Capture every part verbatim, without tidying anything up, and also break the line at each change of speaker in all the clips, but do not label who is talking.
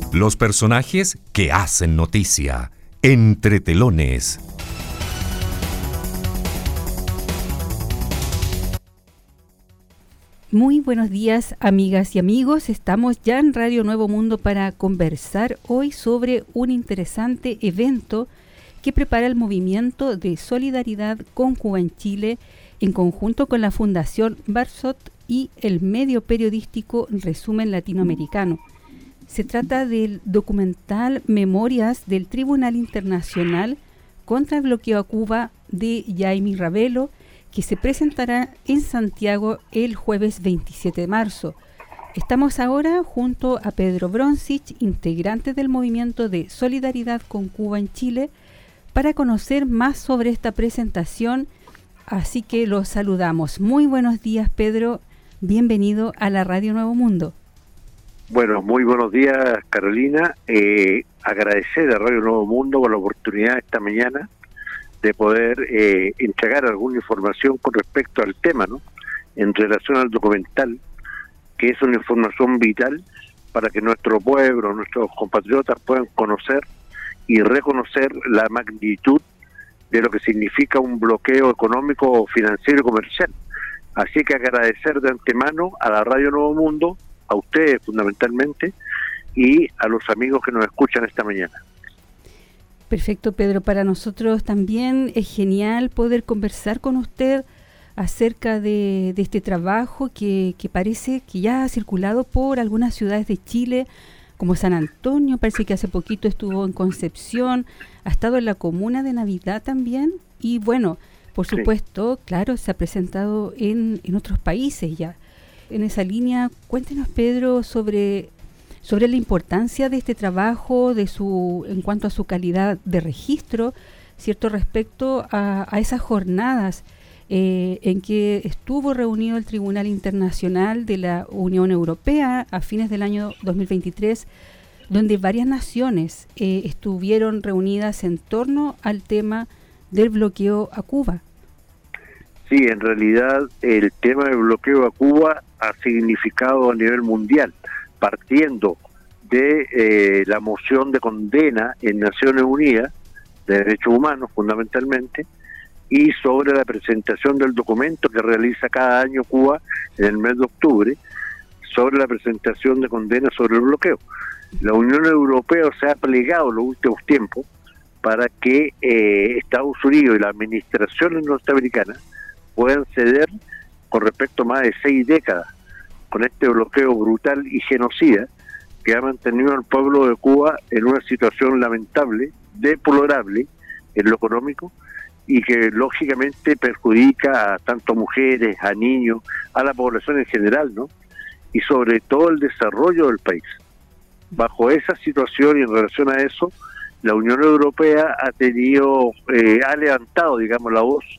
Los personajes que hacen noticia. Entre telones.
Muy buenos días, amigas y amigos. Estamos ya en Radio Nuevo Mundo para conversar hoy sobre un interesante evento que prepara el Movimiento de Solidaridad con Cuba en Chile en conjunto con la Fundación Barsot y el medio periodístico Resumen Latinoamericano. Se trata del documental Memorias del Tribunal Internacional contra el Bloqueo a Cuba de Jaime Ravelo, que se presentará en Santiago el jueves veintisiete de marzo. Estamos ahora junto a Pedro Broncich, integrante del Movimiento de Solidaridad con Cuba en Chile, para conocer más sobre esta presentación, así que los saludamos. Muy buenos días, Pedro. Bienvenido a la Radio Nuevo Mundo.
Bueno, muy buenos días, Carolina. Eh, agradecer a Radio Nuevo Mundo por la oportunidad esta mañana de poder eh, entregar alguna información con respecto al tema, ¿no? En relación al documental, que es una información vital para que nuestro pueblo, nuestros compatriotas puedan conocer y reconocer la magnitud de lo que significa un bloqueo económico, financiero y comercial. Así que agradecer de antemano a la Radio Nuevo Mundo, a ustedes fundamentalmente, y a los amigos que nos escuchan esta mañana.
Perfecto, Pedro. Para nosotros también es genial poder conversar con usted acerca de, de este trabajo que, que parece que ya ha circulado por algunas ciudades de Chile, como San Antonio, parece que hace poquito estuvo en Concepción, ha estado en la comuna de Navidad también, y bueno, por supuesto, sí. Claro, se ha presentado en, en otros países ya. En esa línea, cuéntenos, Pedro, sobre... sobre la importancia de este trabajo, de su en cuanto a su calidad de registro, cierto, respecto a, a esas jornadas eh, en que estuvo reunido el Tribunal Internacional de la Unión Europea a fines del año dos mil veintitrés, donde varias naciones eh, estuvieron reunidas en torno al tema del bloqueo a Cuba.
Sí, en realidad el tema del bloqueo a Cuba ha significado a nivel mundial, partiendo de eh, la moción de condena en Naciones Unidas de Derechos Humanos fundamentalmente, y sobre la presentación del documento que realiza cada año Cuba en el mes de octubre sobre la presentación de condena sobre el bloqueo. La Unión Europea se ha plegado en los últimos tiempos para que eh, Estados Unidos y las administraciones norteamericanas puedan ceder con respecto a más de seis décadas con este bloqueo brutal y genocida que ha mantenido al pueblo de Cuba en una situación lamentable, deplorable en lo económico, y que lógicamente perjudica a tanto mujeres, a niños, a la población en general, ¿no? Y sobre todo el desarrollo del país. Bajo esa situación y en relación a eso, la Unión Europea ha tenido, eh, ha levantado, digamos, la voz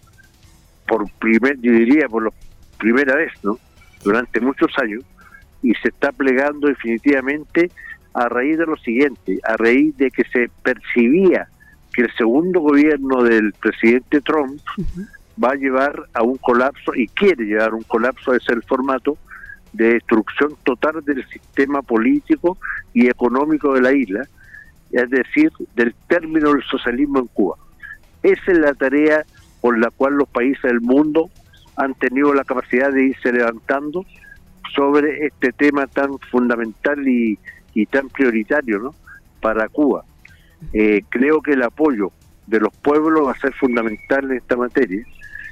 por primer, yo diría, por la primera vez, ¿no? Durante muchos años, y se está plegando definitivamente a raíz de lo siguiente, a raíz de que se percibía que el segundo gobierno del presidente Trump uh-huh. va a llevar a un colapso, y quiere llevar a un colapso, ese es el formato de destrucción total del sistema político y económico de la isla, es decir, del término del socialismo en Cuba. Esa es la tarea por la cual los países del mundo han tenido la capacidad de irse levantando sobre este tema tan fundamental y, y tan prioritario, ¿no?, para Cuba. Eh, creo que el apoyo de los pueblos va a ser fundamental en esta materia,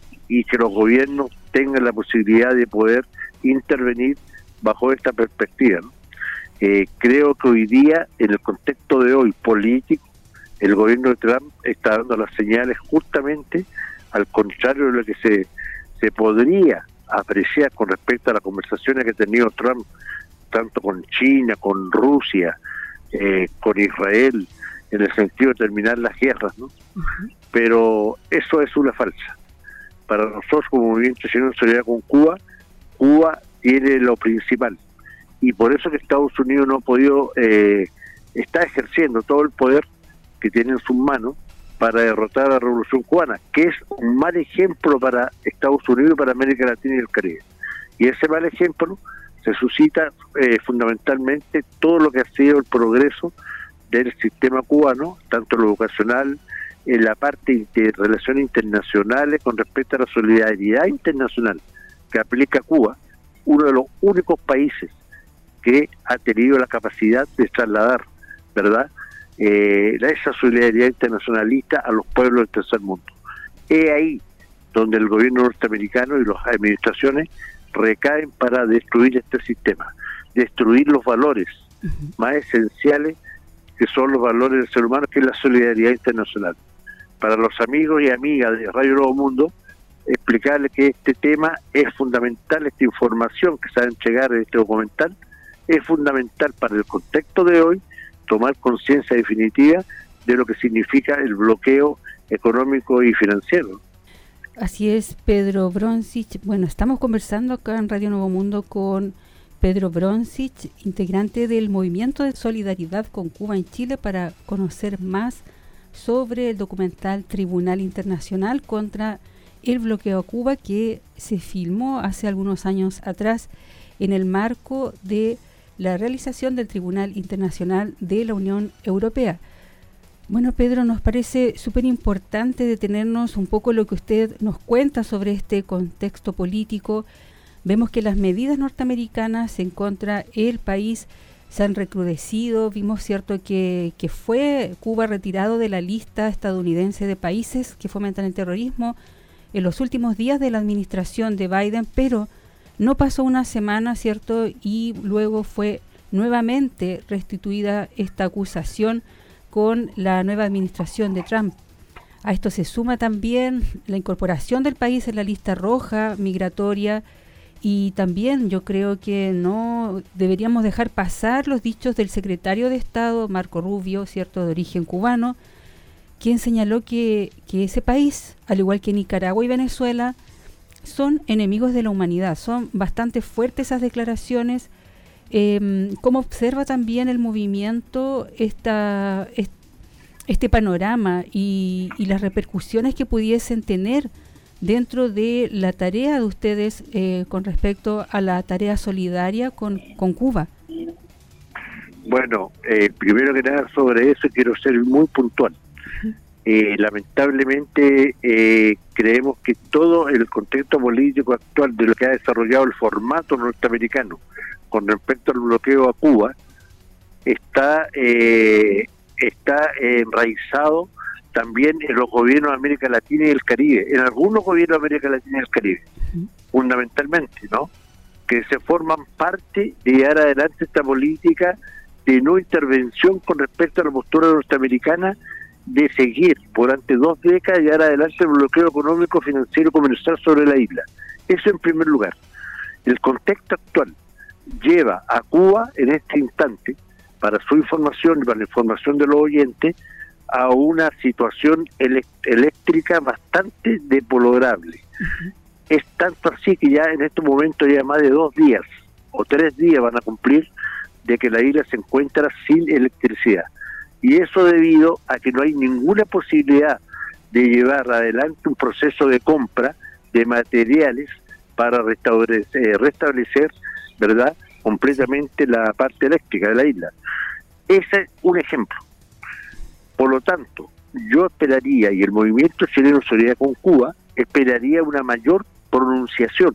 y que los gobiernos tengan la posibilidad de poder intervenir bajo esta perspectiva, ¿no? Eh, creo que hoy día, en el contexto de hoy político, el gobierno de Trump está dando las señales justamente al contrario de lo que se, se podría apreciar con respecto a las conversaciones que ha tenido Trump, tanto con China, con Rusia, eh, con Israel, en el sentido de terminar las guerras, ¿no? Uh-huh. Pero eso es una falsa. Para nosotros, como Movimiento Chileno de Solidaridad con Cuba, Cuba tiene lo principal, y por eso que Estados Unidos no ha podido, eh, está ejerciendo todo el poder que tiene en sus manos para derrotar a la Revolución Cubana, que es un mal ejemplo para Estados Unidos y para América Latina y el Caribe. Y ese mal ejemplo se suscita eh, fundamentalmente todo lo que ha sido el progreso del sistema cubano, tanto en lo educacional, en la parte de relaciones internacionales con respecto a la solidaridad internacional que aplica Cuba, uno de los únicos países que ha tenido la capacidad de trasladar, ¿verdad?, eh, esa solidaridad internacionalista a los pueblos del tercer mundo. Es ahí donde el gobierno norteamericano y las administraciones recaen para destruir este sistema, destruir los valores uh-huh. más esenciales, que son los valores del ser humano, que es la solidaridad internacional. Para los amigos y amigas de Radio Nuevo Mundo, explicarles que este tema es fundamental, esta información que se va a entregar en este documental, es fundamental para el contexto de hoy, tomar conciencia definitiva de lo que significa el bloqueo económico y financiero.
Así es, Pedro Broncic. Bueno, estamos conversando acá en Radio Nuevo Mundo con Pedro Broncic, integrante del Movimiento de Solidaridad con Cuba en Chile, para conocer más sobre el documental Tribunal Internacional contra el bloqueo a Cuba, que se filmó hace algunos años atrás en el marco de la realización del Tribunal Internacional de la Unión Europea. Bueno, Pedro, nos parece súper importante detenernos un poco en lo que usted nos cuenta sobre este contexto político. Vemos que las medidas norteamericanas en contra del país se han recrudecido. Vimos, cierto, que, que fue Cuba retirado de la lista estadounidense de países que fomentan el terrorismo en los últimos días de la administración de Biden, pero no pasó una semana, cierto, y luego fue nuevamente restituida esta acusación con la nueva administración de Trump. A esto se suma también la incorporación del país en la lista roja migratoria, y también yo creo que no deberíamos dejar pasar los dichos del secretario de Estado, Marco Rubio, cierto, de origen cubano, quien señaló que, que ese país, al igual que Nicaragua y Venezuela, son enemigos de la humanidad. Son bastante fuertes esas declaraciones. Eh, ¿Cómo observa también el movimiento esta, este panorama y, y las repercusiones que pudiesen tener dentro de la tarea de ustedes eh, con respecto a la tarea solidaria con, con Cuba?
Bueno, eh, primero que nada sobre eso quiero ser muy puntual. Uh-huh. Eh, lamentablemente eh, creemos que todo el contexto político actual de lo que ha desarrollado el formato norteamericano con respecto al bloqueo a Cuba está uh, está eh, enraizado también en los gobiernos de América Latina y el Caribe, en algunos gobiernos de América Latina y el Caribe, uh-huh. fundamentalmente, ¿no? Que se forman parte de llevar adelante esta política de no intervención con respecto a la postura norteamericana, de seguir durante dos décadas llevar adelante el bloqueo económico, financiero y comercial sobre la isla. Eso en primer lugar. El contexto actual lleva a Cuba en este instante, para su información y para la información de los oyentes, a una situación eléctrica bastante deplorable. Uh-huh. Es tanto así que ya en este momento ya más de dos días o tres días van a cumplir de que la isla se encuentra sin electricidad. Y eso debido a que no hay ninguna posibilidad de llevar adelante un proceso de compra de materiales para restablecer, restablecer, ¿verdad?, completamente la parte eléctrica de la isla. Ese es un ejemplo. Por lo tanto, yo esperaría, y el Movimiento Chileno Solidaridad con Cuba, esperaría una mayor pronunciación,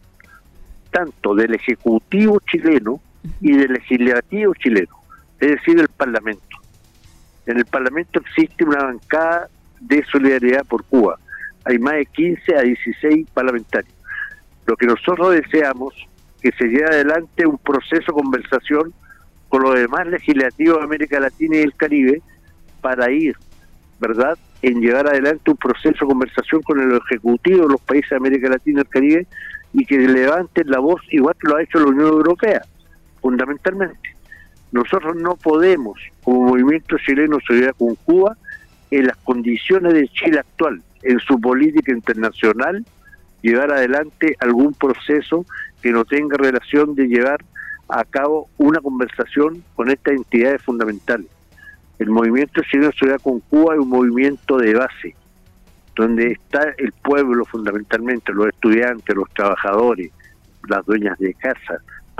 tanto del Ejecutivo chileno y del Legislativo chileno, es decir, el Parlamento. En el Parlamento existe una bancada de solidaridad por Cuba. Hay más de quince a dieciséis parlamentarios. Lo que nosotros deseamos que se lleve adelante un proceso de conversación con los demás legislativos de América Latina y el Caribe para ir, ¿verdad?, en llevar adelante un proceso de conversación con el Ejecutivo de los países de América Latina y el Caribe, y que levanten la voz igual que lo ha hecho la Unión Europea, fundamentalmente. Nosotros no podemos, como Movimiento Chileno Solidaridad con Cuba, en las condiciones de Chile actual, en su política internacional, llevar adelante algún proceso que no tenga relación de llevar a cabo una conversación con estas entidades fundamentales. El Movimiento Chileno Solidaridad con Cuba es un movimiento de base, donde está el pueblo fundamentalmente, los estudiantes, los trabajadores, las dueñas de casa,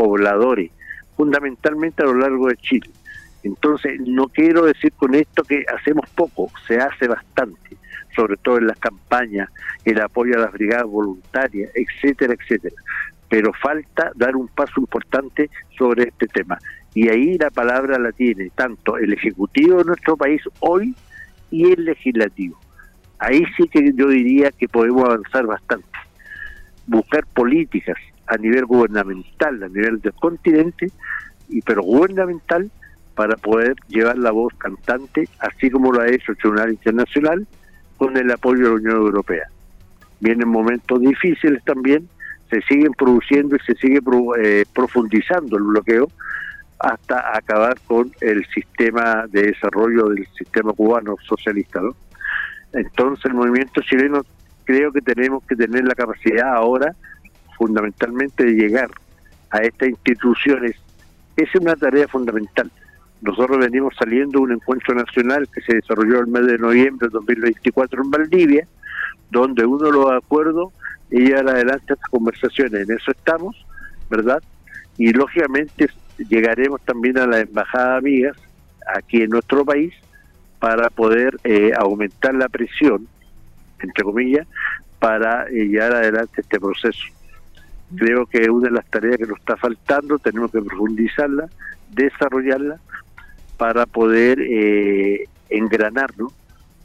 pobladores, fundamentalmente a lo largo de Chile. Entonces, no quiero decir con esto que hacemos poco, se hace bastante, sobre todo en las campañas, el apoyo a las brigadas voluntarias, etcétera, etcétera. Pero falta dar un paso importante sobre este tema. Y ahí la palabra la tiene tanto el Ejecutivo de nuestro país hoy y el Legislativo. Ahí sí que yo diría que podemos avanzar bastante. Buscar políticas a nivel gubernamental, a nivel del continente, y pero gubernamental, para poder llevar la voz cantante, así como lo ha hecho el Tribunal Internacional, con el apoyo de la Unión Europea. Vienen momentos difíciles también, se siguen produciendo y se sigue eh, profundizando el bloqueo hasta acabar con el sistema de desarrollo del sistema cubano socialista, ¿no? Entonces el movimiento chileno creo que tenemos que tener la capacidad ahora, fundamentalmente, de llegar a estas instituciones. Esa es una tarea fundamental. Nosotros venimos saliendo de un encuentro nacional que se desarrolló el mes de noviembre de dos mil veinticuatro en Valdivia, donde uno de los acuerdos es llevar adelante estas conversaciones. En eso estamos, ¿verdad? Y lógicamente llegaremos también a las embajadas amigas aquí en nuestro país para poder eh, aumentar la presión, entre comillas, para eh, llevar adelante este proceso. Creo que es una de las tareas que nos está faltando, tenemos que profundizarla, desarrollarla, para poder eh, engranarnos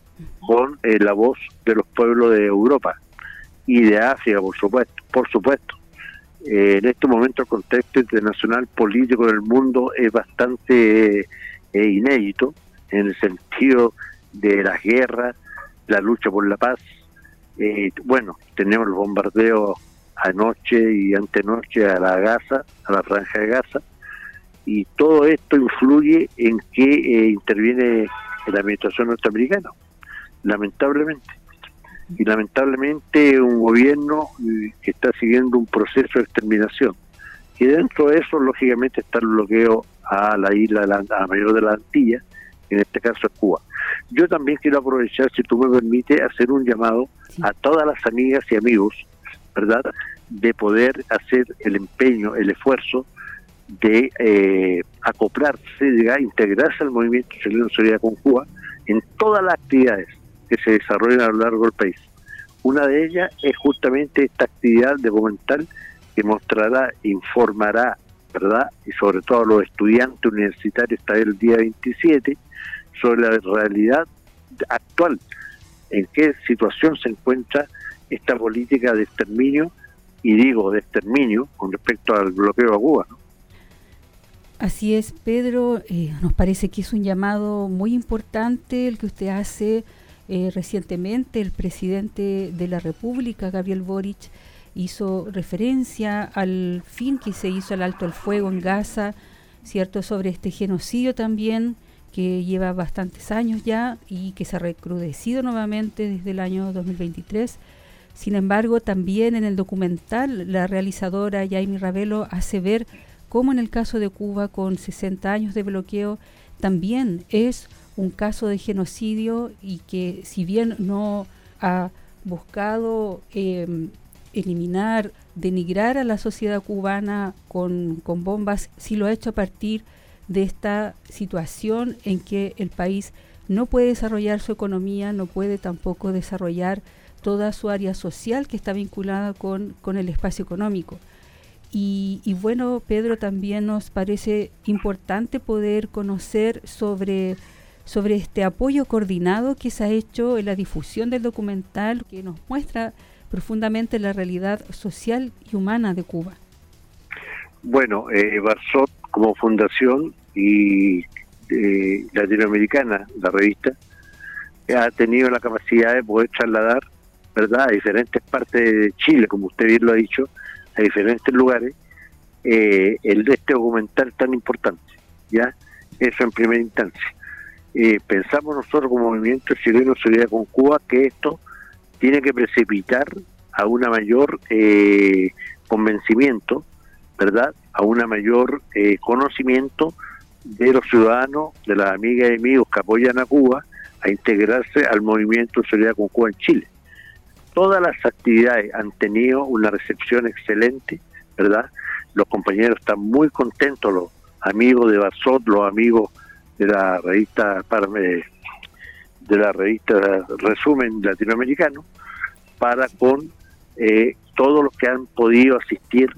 con eh, la voz de los pueblos de Europa y de África, por supuesto. Por supuesto. Eh, en este momento el contexto internacional político del mundo es bastante eh, inédito, en el sentido de las guerras, la lucha por la paz. Eh, bueno, tenemos los bombardeos anoche y antenoche a la Gaza, a la Franja de Gaza, y todo esto influye en que eh, interviene la administración norteamericana, lamentablemente. Y lamentablemente un gobierno eh, que está siguiendo un proceso de exterminación. Y dentro de eso, lógicamente, está el bloqueo a la isla, a la mayor de la Antilla, en este caso es Cuba. Yo también quiero aprovechar, si tú me permites, hacer un llamado sí. a todas las amigas y amigos, ¿verdad?, de poder hacer el empeño, el esfuerzo de eh, acoplarse, de integrarse al movimiento chileno de solidaridad con Cuba en todas las actividades que se desarrollan a lo largo del país. Una de ellas es justamente esta actividad documental que mostrará, informará, ¿verdad?, y sobre todo a los estudiantes universitarios hasta el día veintisiete, sobre la realidad actual, en qué situación se encuentra esta política de exterminio, y digo de exterminio con respecto al bloqueo a Cuba, ¿no?
Así es, Pedro, eh, nos parece que es un llamado muy importante el que usted hace. Eh, recientemente el presidente de la República, Gabriel Boric, hizo referencia al fin que se hizo al alto el fuego en Gaza, ¿cierto?, sobre este genocidio también, que lleva bastantes años ya y que se ha recrudecido nuevamente desde el año dos mil veintitrés. Sin embargo, también en el documental, la realizadora Yaimi Ravelo hace ver cómo en el caso de Cuba, con sesenta años de bloqueo, también es un caso de genocidio, y que si bien no ha buscado eh, eliminar, denigrar a la sociedad cubana con, con bombas, sí lo ha hecho a partir de esta situación en que el país no puede desarrollar su economía, no puede tampoco desarrollar toda su área social que está vinculada con, con el espacio económico. Y, y bueno, Pedro, también nos parece importante poder conocer sobre, sobre este apoyo coordinado que se ha hecho en la difusión del documental, que nos muestra profundamente la realidad social y humana de Cuba.
Bueno, eh, Barsot como fundación y eh, latinoamericana, la revista, ha tenido la capacidad de poder trasladar, ¿verdad?, a diferentes partes de Chile, como usted bien lo ha dicho, a diferentes lugares, eh, el de este documental tan importante, ¿ya? Eso en primera instancia. Eh, pensamos nosotros como Movimiento Chileno de Solidaridad con Cuba que esto tiene que precipitar a una mayor eh, convencimiento, ¿verdad?, a una mayor eh, conocimiento de los ciudadanos, de las amigas y amigos que apoyan a Cuba, a integrarse al Movimiento de Solidaridad con Cuba en Chile. Todas las actividades han tenido una recepción excelente ¿verdad? Los compañeros están muy contentos, los amigos de Barsot, los amigos de la revista de la revista Resumen Latinoamericano, para con eh, todos los que han podido asistir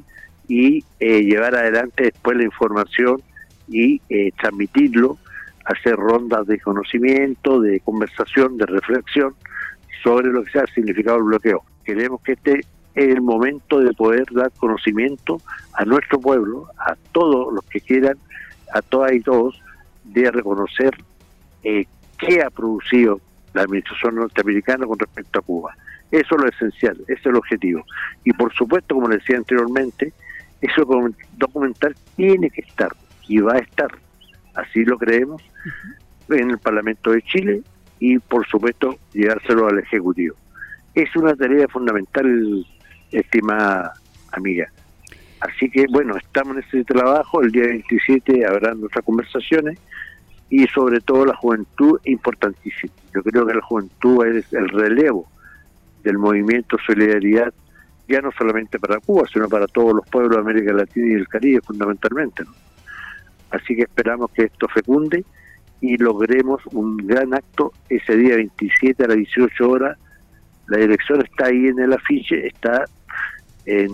y eh, llevar adelante después la información y eh, transmitirlo, hacer rondas de conocimiento, de conversación, de reflexión sobre lo que sea el significado del bloqueo. Queremos que este es el momento de poder dar conocimiento a nuestro pueblo, a todos los que quieran, a todas y todos, de reconocer eh, qué ha producido la administración norteamericana con respecto a Cuba. Eso es lo esencial, ese es el objetivo. Y por supuesto, como les decía anteriormente, ese documental tiene que estar y va a estar, así lo creemos, uh-huh. en el Parlamento de Chile y por supuesto llevárselo al Ejecutivo. Es una tarea fundamental, estimada amiga. Así que bueno, estamos en ese trabajo, el día veintisiete habrá nuestras conversaciones y sobre todo la juventud es importantísima. Yo creo que la juventud es el relevo del movimiento Solidaridad, ya no solamente para Cuba, sino para todos los pueblos de América Latina y el Caribe fundamentalmente, ¿no? Así que esperamos que esto fecunde y logremos un gran acto ese día veintisiete a las dieciocho horas. La dirección está ahí en el afiche, está en,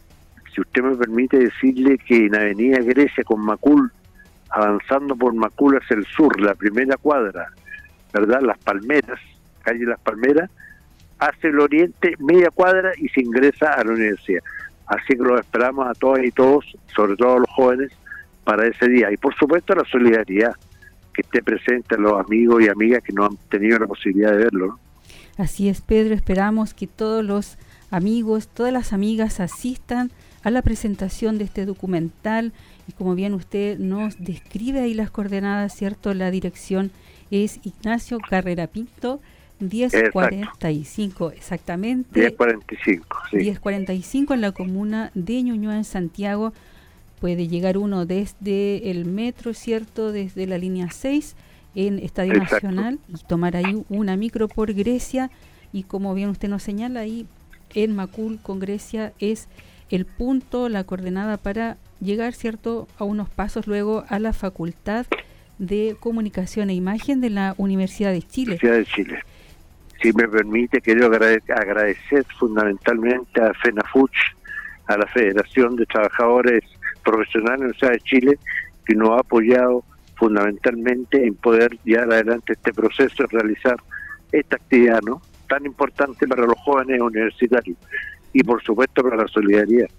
si usted me permite decirle, que en Avenida Grecia con Macul, avanzando por Macul hacia el sur, la primera cuadra, ¿verdad? Las Palmeras, calle Las Palmeras, hacia el oriente, media cuadra y se ingresa a la universidad. Así que los esperamos a todas y todos, sobre todo a los jóvenes, para ese día. Y por supuesto la solidaridad, que esté presente a los amigos y amigas que no han tenido la posibilidad de verlo, ¿no?
Así es, Pedro, esperamos que todos los amigos, todas las amigas asistan a la presentación de este documental y como bien usted nos describe ahí las coordenadas, ¿cierto? La dirección es Ignacio Carrera Pinto, diez cuarenta y cinco, exactamente.
diez cuarenta y cinco, sí.
diez cuarenta y cinco en la comuna de Ñuñoa, en Santiago. Puede llegar uno desde el metro, ¿cierto? Desde la línea seis en Estadio Exacto. Nacional y tomar ahí una micro por Grecia. Y como bien usted nos señala, ahí en Macul con Grecia es el punto, la coordenada para llegar, ¿cierto? A unos pasos luego a la Facultad de Comunicación e Imagen de la Universidad de Chile.
Universidad de Chile. Si me permite, quiero agradecer fundamentalmente a FENAFUCH, a la Federación de Trabajadores Profesionales de la Universidad de Chile, que nos ha apoyado fundamentalmente en poder llevar adelante este proceso de realizar esta actividad, ¿no? Tan importante para los jóvenes universitarios y por supuesto para la solidaridad.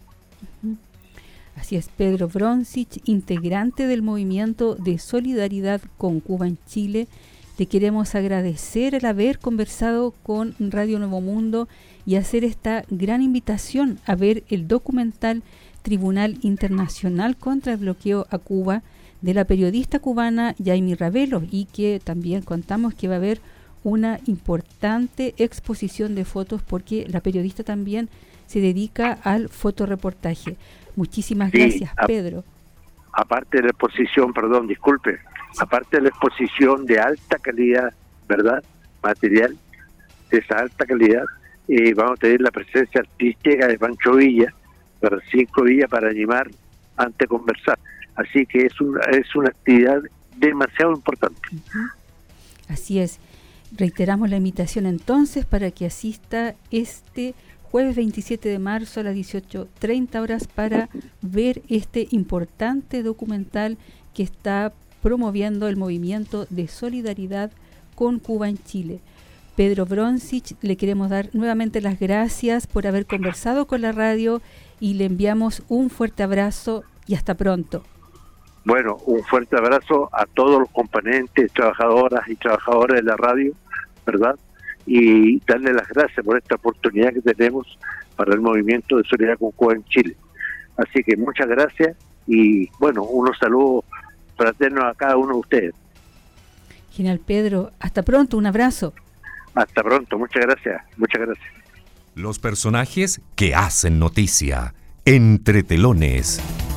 Así es, Pedro Broncic, integrante del movimiento de solidaridad con Cuba en Chile. Le queremos agradecer el haber conversado con Radio Nuevo Mundo y hacer esta gran invitación a ver el documental Tribunal Internacional contra el Bloqueo a Cuba de la periodista cubana Yaimi Ravelo, y que también contamos que va a haber una importante exposición de fotos porque la periodista también se dedica al fotoreportaje. Muchísimas sí, gracias, a, Pedro.
Aparte de la exposición, perdón, disculpe, sí. aparte de la exposición de alta calidad, ¿verdad? Material de esa alta calidad, eh, vamos a tener la presencia artística de Pancho Villa, Francisco Villa, para animar antes de conversar. Así que es una, es una actividad demasiado importante.
Uh-huh. Así es. Reiteramos la invitación entonces para que asista este jueves veintisiete de marzo a las dieciocho treinta horas para ver este importante documental que está promoviendo el movimiento de solidaridad con Cuba en Chile. Pedro Broncic, le queremos dar nuevamente las gracias por haber conversado con la radio y le enviamos un fuerte abrazo y hasta pronto.
Bueno, un fuerte abrazo a todos los componentes, trabajadoras y trabajadores de la radio, ¿verdad? Y darle las gracias por esta oportunidad que tenemos para el movimiento de solidaridad con Cuba en Chile. Así que muchas gracias y, bueno, unos saludos fraternos a cada uno de ustedes.
General Pedro, hasta pronto, un abrazo.
Hasta pronto, muchas gracias, muchas gracias.
Los personajes que hacen noticia, entre telones.